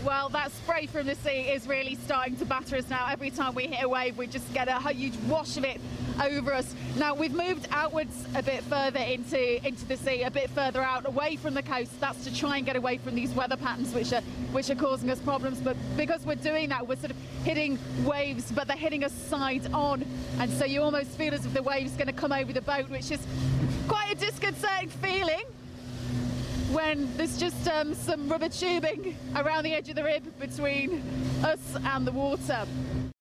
Well, that spray from the sea is really starting to batter us now. Every time we hit a wave, we just get a huge wash of it over us. Now, we've moved outwards a bit further into the sea, a bit further out, away from the coast. That's to try and get away from these weather patterns which are causing us problems. But because we're doing that, we're sort of hitting waves, but they're hitting us side on. And so you almost feel as if the wave's going to come over the boat, which is quite a disconcerting feeling when there's just some rubber tubing around the edge of the rib between us and the water.